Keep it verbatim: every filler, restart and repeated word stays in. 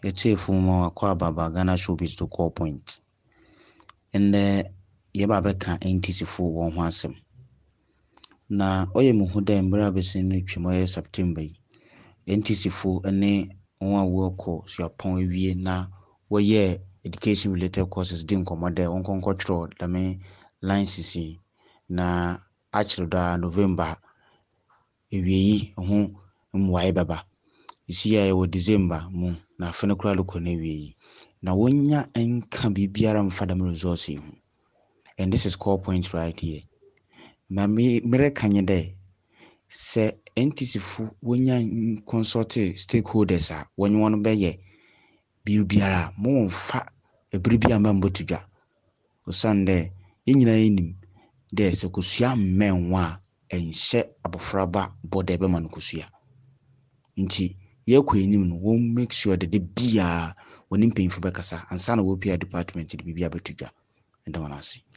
Yɛte fuma wakɔ ababa Ghana Showbiz to call point. And uh, yɛba bɛka N T C fo wɔn ho asɛm. Na ɔyɛ mu hu dɛ mbere abɛsen no twam ɔyɛ September yi. N T C fo ne wɔn a wɔkɔ suapɔn awie na wɔyɛ education related courses di nkɔmmɔ dɛ wɔn nkɔnkɔ twerɛ dame license yi na akyerɛ da November ewie yi ho mmuae baba. Isi ya yɛwɔ December mu na afe no kora lokɔ na ewie yi. Na wonya enka bibiara mfa dam resource yi ho. And this is call point right here. Na me mere kanye dɛ sɛ N T C fo wonya consult stakeholders a wɔnye wɔn bɛyɛ bibiara mo mfa ebiri bia mambo tudwa. Osande yenyina yenim dɛ sɛ kosua mmenwa a enhyɛ abofraba bɔda be man kosua. Nti yɛkɔ enim no won make sure that the bia wonim paying for bekasa ansa na wo pia department de bibia betudwa. Nda wanasi.